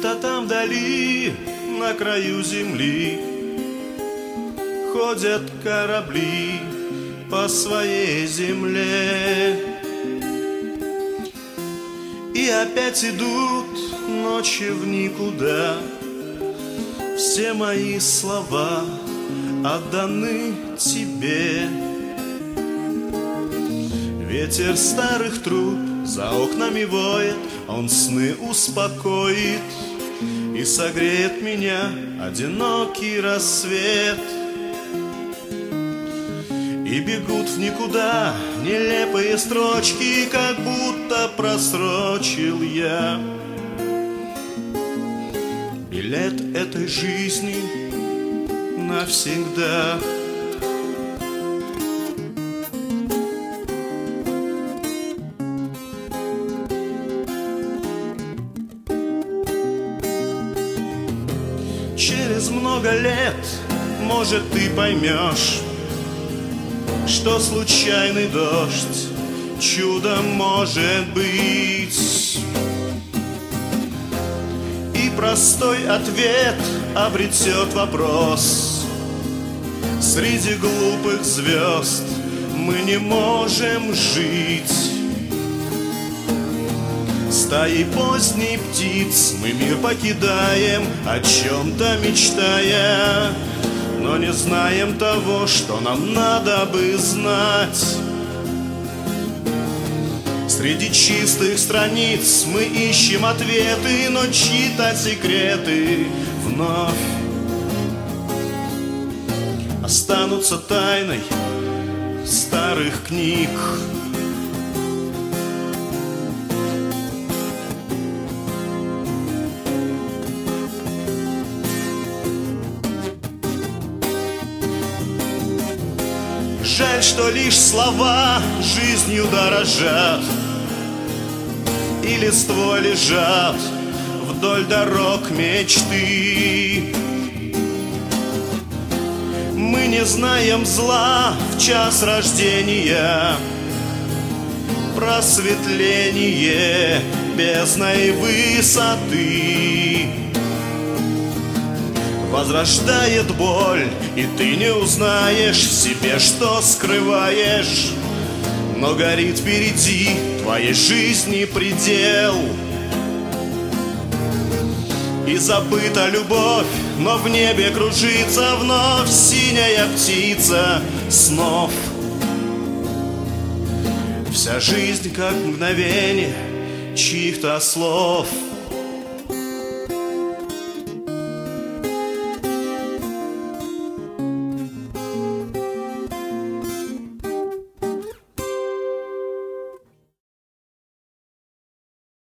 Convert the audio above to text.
Где-то там вдали, на краю земли, ходят корабли по своей земле. И опять идут ночи в никуда. Все мои слова отданы тебе. Ветер старых труб за окнами воет, он сны успокоит и согреет меня одинокий рассвет. И бегут в никуда нелепые строчки, как будто просрочил я билет этой жизни навсегда. Через много лет, может, ты поймешь, что случайный дождь чудом может быть, и простой ответ обретет вопрос. Среди глупых звезд мы не можем жить. Стаи поздней птиц мы мир покидаем, о чем-то мечтая, но не знаем того, что нам надо бы знать. Среди чистых страниц мы ищем ответы, но чьи-то секреты вновь останутся тайной старых книг. Жаль, что лишь слова жизнью дорожат, и листвой лежат вдоль дорог мечты. Мы не знаем зла в час рождения, просветление бездной высоты возрождает боль, и ты не узнаешь в себе, что скрываешь. Но горит впереди твоей жизни предел. И забыта любовь, но в небе кружится вновь синяя птица снов. Вся жизнь как мгновение чьих-то слов.